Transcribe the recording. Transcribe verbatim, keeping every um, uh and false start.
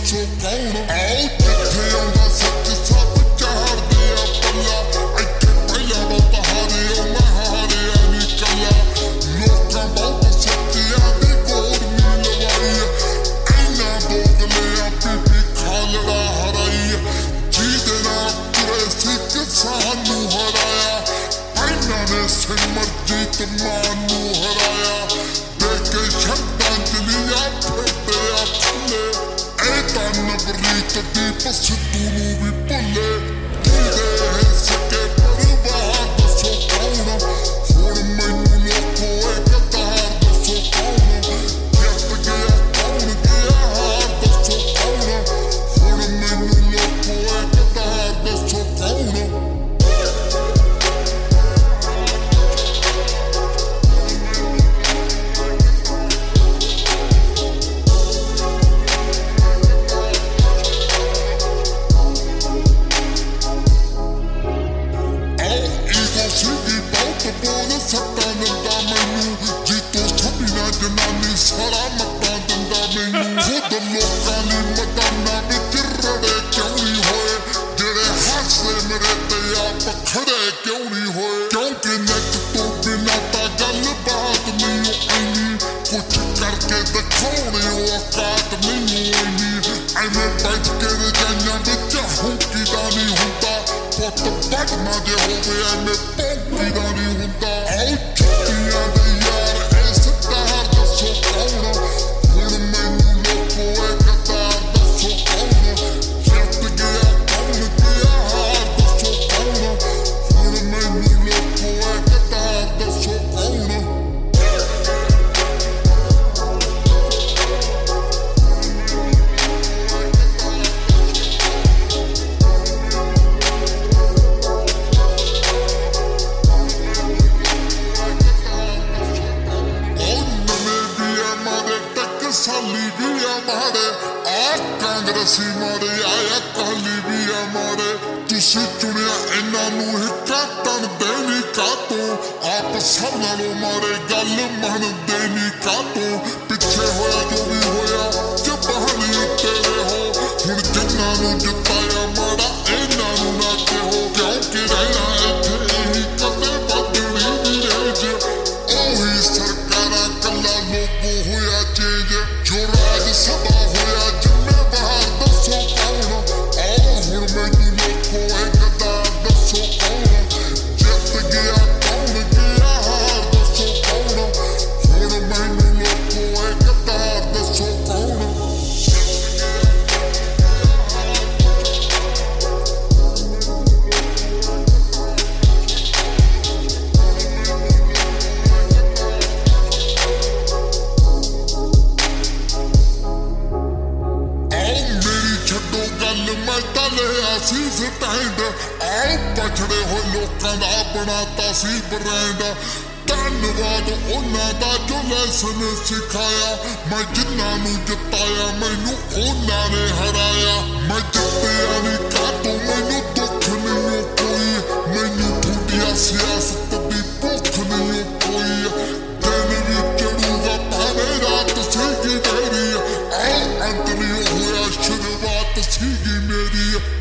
ਦੱਸੋ ਕੌਣ ਆਓ ਜਿੱਥੇ ਆਉਂਦਾ ਸੱਚ ਸਭ ਚਾਰਦੇ ਆ ਪੱਲਾ ਇੱਥੇ ਪਹਿਲਾਂ ਬਹੁਤ ਹਾਰੇ ਉਹ ਮੈਂ ਹਾਰਿਆ ਨੀ ਕੱਲਾ ਲੋਕਾਂ ਬਹੁਤ ਸੱਚਿਆਂ ਦੀ ਗੋਡ ਨੀ ਲਵਾਈ ਇੰਨਾ ਬੋਗਲੇ ਆ ਬੀਬੀ ਖਾਲੜਾ ਹਰਾਈ ਜਿਹਦੇ ਨਾਲ ਤੁਰੇ ਸੀ ਕਿਸਾਨ ਨੂੰ ਹਰਾਇਆ ਇਹਨਾਂ ਨੇ ਸਿਮਰਜੀਤ ਮਾਨ ਨੂੰ ਹਰਾਇਆ ਦੇਖ ਕੇ ਸ਼ਰਧਾਂਜਲੀਆਂ ਫਿਰਦੇ ਆ ਥੱਲੇ ਇਹ ਤਾਂ ਨਵਰੀਤ ਦੀਪ ਸਿੱਧੂ ਨੂੰ ਵੀ ਭੁੱਲੇ ਜਿਹਦੇ ਸਕੇ ਪਰਿਵਾਰ ਦੱਸੋ ਕੌਣ ਹੁਣ ਮੈਨੂੰ ਲੋਕੋ ਇਹ ਕਤਾਰ ਦੱਸੋ ਕੌਣ ਜਿੱਤ ਗਿਆ ਕੌਣ ਗਿਆ ਹਾਰ ਦੱਸੋ ਕੌਣ ਹੁਣ ਮੈਨੂੰ ਲੋਕੋ ਇਹ ਕਤਾਰ ਦੱਸੋ ਕੌਣ ਸੱਟਾਂ ਦਿੰਦਾ ਮੈਨੂੰ ਜੀਤੋ ਛੱਡੀਆਂ ਜਨਾਨੀ ਸਾਰਾ ਮੱਤਾਂ ਦਿੰਦਾ ਮੈਨੂੰ ਖੁਦ ਲੋਕਾਂ ਲਈ ਮੈਦਾਨਾਂ ਵਿੱਚ ਰੜੇ ਕਿਉਂ ਨਹੀਂ ਹੋਏ ਜਿਹੜੇ ਹੱਸਦੇ ਮੇਰੇ ਤੇ ਆਪ ਖੜੇ ਕਿਉਂ ਨਹੀਂ ਹੋਏ ਕਿਉਂਕਿ ਨੈਟ ਤੋਂ ਬਿਨਾਂ ਤਾਂ ਗੱਲਬਾਤ ਮੈਨੂੰ ਇੰਨੀ ਕੁਛ ਕਰਕੇ ਦਿਖਾਉਣੇ ਉਹ ਔਕਾਤ ਮੈਨੂੰ ਇੰਨੀ ਐਵੇਂ ਬੈਠ ਕੇ ਰਜਾਈਆਂ ਵਿੱਚ ਹੁੰਕੀਦਾ ਨਹੀਂ ਹੁੰਦਾ ਪੁੱਤ ਪੜਨਾ ਜੇ ਹੋਵੇ ਐਵੇਂ ਭੌਂਕੀਦਾ ਨਹੀਂ ਹੁੰਦਾ ਆਓ ਛੁੱਟੀਆਂ ਦੇ ਯਾਰ ਇਸ ਤਾਰ ਦੱਸੋ ਕੌਣ ਹੁਣ ਮੈਨੂੰ ਲੋਕੋ ਇਹ ਕਤਾਰ ਦੱਸੋ ਕੌਣ ਜਿੱਤ ਗਿਆ ਕੌਣ ਗਿਆ ਹਾਰ ਦੱਸੋ ਕੌਣ ਹੁਣ ਮੈਨੂੰ ਲੋਕੋ ਇਹ ਕਤਾਰ ਦੱਸੋ ਕੌਣ ਸਾਲੀ ਵੀ ਆ ਮਾੜੇ ਆ ਕਾਂਗਰਸੀ ਮਾੜੇ ਆਇਆ ਕਾਲੀ ਵੀ ਆ ਮਾੜੇ ਤੁਸੀਂ ਚੁਣਿਆ ਇਹਨਾਂ ਨੂੰ ਹਿੱਕਾ ਤਣਦੇ ਨੀ ਕਾਤੋਂ ਆਪ ਸਭ ਨਾਲੋਂ ਮਾੜੇ ਗੱਲ ਮੰਨਦੇ ਨੀ ਕਾਤੋਂ ਪਿੱਛੇ ਹੋਇਆ ਜੋ ਵੀ ਹੋਇਆ ਜ਼ਬਾਨੀ ਤੇਰੇ ਹੋ ਹੁਣ ਜਿੰਨਾਂ ਨੂੰ ਜਿਤਾਇਆ ਮਾੜਾ ਇਹਨਾਂ ਨੂੰ ਨਾ ਕਹੋ ਕਿਉਂਕਿ ਰਹਿਣਾ ਇੱਥੇ ਇਹੀ ਕਦੇ ਬਦਲੀ ਵੀ ਰਹਿ ਜੇ ਉਹੀ ਸਰਕਾਰਾਂ ਕੱਲਾ ਲੋਗੋ ਹੋਇਆ ਚੇਂਜ ਜੋ ਰਾਜ ਸਭਾ ਹੋਇਆ ਜ਼ਿੰਮੇਵਾਰ ਦੱਸੋ ਕੌਣ ਆਓ ਹੁਣ ਮੈਨੂੰ ਲੋਕੋ ਇਹ ਕਤਾਰ ਦੱਸੋ ਕੌਣ ਜਿੱਤ ਗਿਆ ਕੌਣ ਗਿਆ ਹਾਰ ਦੱਸੋ ਕੌਣ ਹੁਣ ਮੈਨੂੰ ਲੋਕੋ ਇਹ ਕਤਾਰ ਦੱਸੋ ਕੌਣ ਮੈਂ ਤਾਂ ਲਿਆ ਸੀ ਸਟੈਂਡ ਆਓ ਪਛੜੇ ਹੋਏ ਲੋਕਾਂ ਦਾ ਬਣਾਤਾ ਸੀ ਬ੍ਰਾਂਡ ਧੰਨਵਾਦ ਉਹਨਾਂ ਦਾ ਜੋ ਲੈਸਨ ਸਿਖਾਇਆ ਮੈਂ ਜਿੰਨਾਂ ਨੂੰ ਜਿਤਾਇਆ ਮੈਨੂੰ ਉਹਨਾਂ ਨੇ ਹਰਾਇਆ ਮੈਂ ਜਿੱਤਿਆ ਨੀ ਕਾਤੋਂ ਮੈਨੂੰ ਦੁੱਖ ਨਹੀਂ ਕੋਈ ਮੈਨੂੰ ਠੁੱਡੀਆਂ ਸਿਆਸਤ ਦੀ ਭੁੱਖ ਨਹੀਂ ਕੋਈ ਦਿਨ ਵੀ ਚੜੂਗਾ ਭਾਵੇਂ ਰਾਤ ਸੀਗੀ ਤੇਰੀ ਆਓ ਅੰਤ ਨਹੀਂ ਹੋਇਆ ਸ਼ੁਰੂਆਤ ਸੀਗੀ ਮੇਰੀ